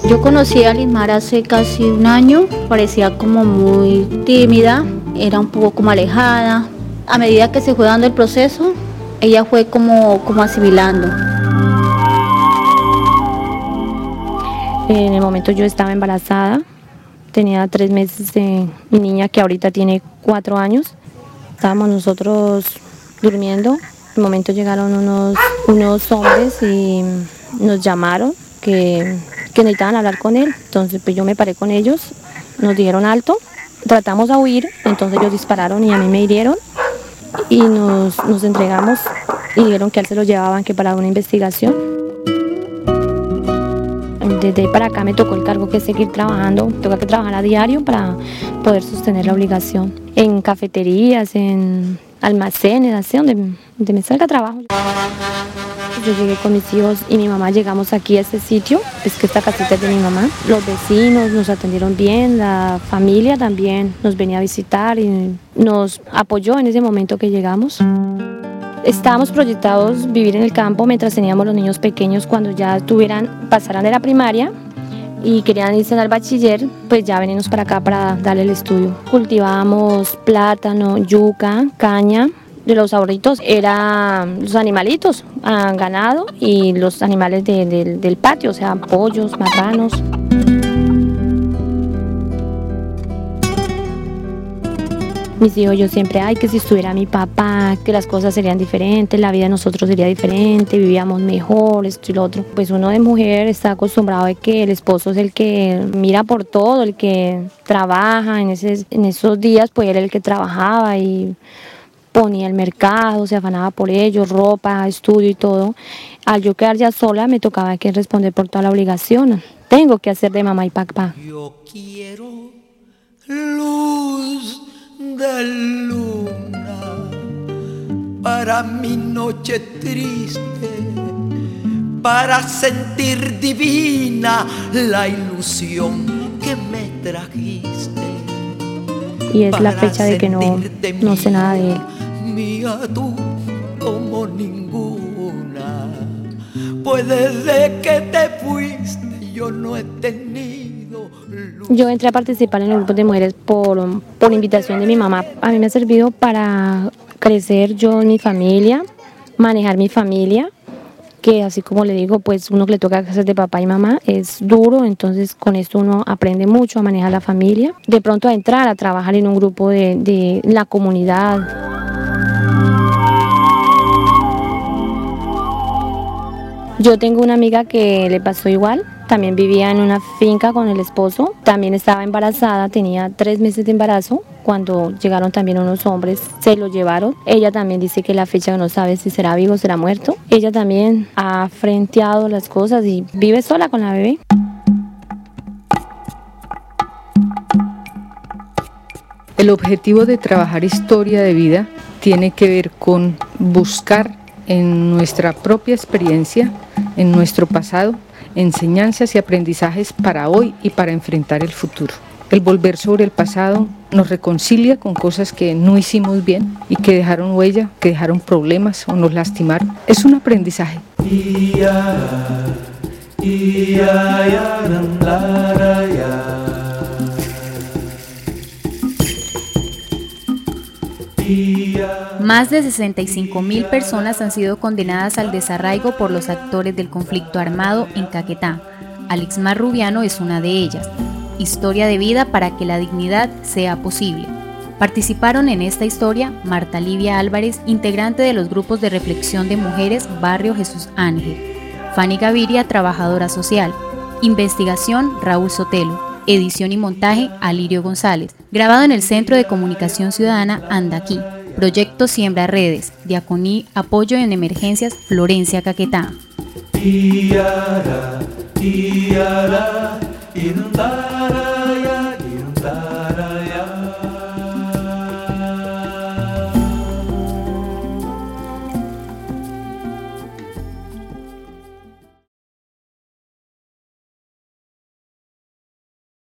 Yo conocí a Lismar hace casi un año, parecía como muy tímida, era un poco como alejada. A medida que se fue dando el proceso, ella fue como asimilando. En el momento yo estaba embarazada, tenía 3 meses de mi niña que ahorita tiene 4 años. Estábamos nosotros durmiendo, en el momento llegaron unos hombres y nos llamaron que necesitaban hablar con él. Entonces pues yo me paré con ellos, nos dijeron alto, tratamos a huir, entonces ellos dispararon y a mí me hirieron y nos entregamos y dijeron que a él se lo llevaban que para una investigación. Desde ahí para acá me tocó el cargo que es seguir trabajando, toca que trabajar a diario para poder sostener la obligación. En cafeterías, en almacenes, así donde me salga trabajo. Yo llegué con mis hijos y mi mamá, llegamos aquí a este sitio, es que esta casita es de mi mamá. Los vecinos nos atendieron bien, la familia también nos venía a visitar y nos apoyó en ese momento que llegamos. Estábamos proyectados vivir en el campo mientras teníamos los niños pequeños. Cuando ya pasaran de la primaria y querían irse al bachiller, pues ya venimos para acá para darle el estudio. Cultivábamos plátano, yuca, caña. De los ahorritos eran los animalitos, ganado y los animales del patio, o sea, pollos, marranos. Mis hijos, yo siempre, que si estuviera mi papá, que las cosas serían diferentes, la vida de nosotros sería diferente, vivíamos mejor, esto y lo otro. Pues uno de mujer está acostumbrado a que el esposo es el que mira por todo, el que trabaja. En esos días, pues era el que trabajaba y ponía el mercado, se afanaba por ellos, ropa, estudio y todo. Al yo quedar ya sola, me tocaba que responder por toda la obligación. Tengo que hacer de mamá y papá. Yo quiero luz de luna para mi noche triste, para sentir divina la ilusión que me trajiste. Y es la fecha de que no sé nada de él. Mía tú como ninguna, pues desde que te fuiste yo no he tenido luz. Yo entré a participar en el grupo de mujeres por invitación de mi mamá. A mí me ha servido para crecer yo en mi familia, manejar mi familia, que así como le digo, pues uno que le toca hacer de papá y mamá es duro, entonces con esto uno aprende mucho a manejar la familia. De pronto a entrar a trabajar en un grupo de la comunidad. Yo tengo una amiga que le pasó igual, también vivía en una finca con el esposo, también estaba embarazada, tenía 3 meses de embarazo, cuando llegaron también unos hombres, se lo llevaron. Ella también dice que la fecha no sabe si será vivo o será muerto. Ella también ha frenteado las cosas y vive sola con la bebé. El objetivo de trabajar historia de vida tiene que ver con buscar en nuestra propia experiencia, en nuestro pasado, enseñanzas y aprendizajes para hoy y para enfrentar el futuro. El volver sobre el pasado nos reconcilia con cosas que no hicimos bien y que dejaron huella, que dejaron problemas o nos lastimaron. Es un aprendizaje. Más de 65.000 personas han sido condenadas al desarraigo por los actores del conflicto armado en Caquetá. Alixmar Rubiano es una de ellas. Historia de vida para que la dignidad sea posible. Participaron en esta historia Marta Livia Álvarez, integrante de los grupos de reflexión de mujeres Barrio Jesús Ángel; Fanny Gaviria, trabajadora social; investigación Raúl Sotelo; edición y montaje Alirio González; grabado en el Centro de Comunicación Ciudadana Andaquí; proyecto Siembra Redes; Diaconí Apoyo en Emergencias Florencia Caquetá. Inundara,